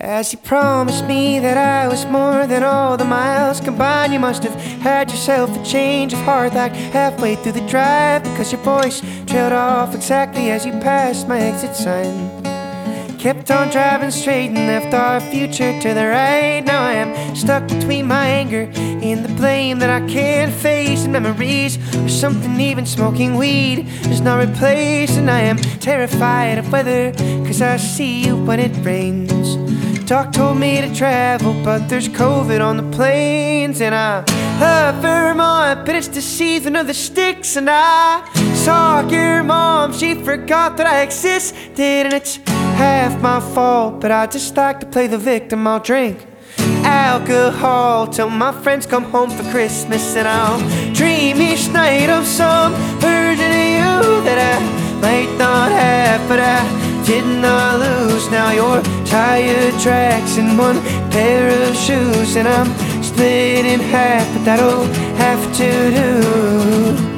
As you promised me that I was more than all the miles combined, you must have had yourself a change of heart like halfway through the drive, because your voice trailed off exactly as you passed my exit sign. Kept on driving straight and left our future to the right. Now I am stuck between my anger and the blame that I can't face, and memories or something even smoking weed does not replace. And I am terrified of weather, cause I see you when it rains. Doc told me to travel, but there's COVID on the planes. And I love Vermont, but it's the season of the sticks. And I saw your mom, she forgot that I existed. And it's half my fault, but I just like to play the victim. I'll drink alcohol till my friends come home for Christmas, and I'll dream each night of some version of you that I might not have, but I did not lose. Now your tire tracks in one pair of shoes, and I'm split in half, but that'll have to do.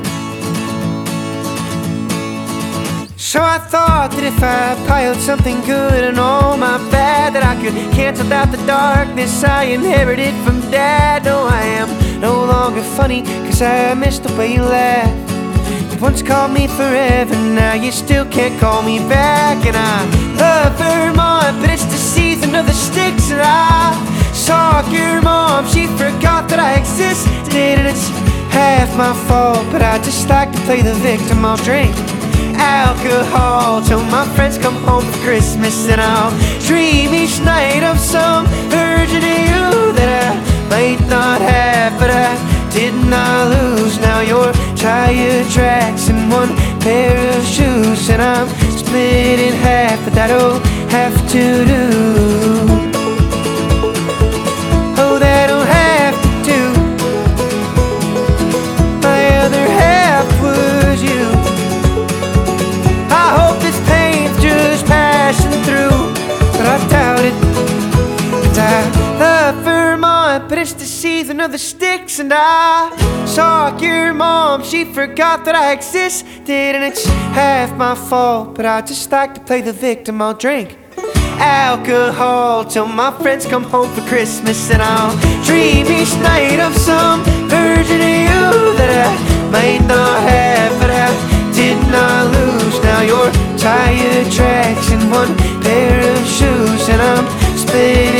So I thought that if I piled something good and all my bad, that I could cancel out the darkness I inherited from Dad. No, I am no longer funny, cause I miss the way you laugh. You once called me forever, now you still can't call me back. And I love Vermont, but it's the season of the sticks. And I saw your mom, she forgot that I existed. And it's half my fault, but I just like to play the victim. I'll drink alcohol till my friends come home for Christmas, and I'll dream each night of some version of you that I might not have, but I did not lose. Now your tire tracks in one pair of shoes, and I'm split in half, but that'll have to do. Oh, that'll have to do. My other half was you. I hope this pain's just passing through, but I doubt it. And I love Vermont, but it's the season of the sticks. And I saw your mom, she forgot that I existed. And it's half my fault, but I just like to play the victim. I'll drink alcohol till my friends come home for Christmas, and I'll dream each night of some version of you that I might not have, but I did not lose. Now your tire tracks in one pair of shoes, and I'm split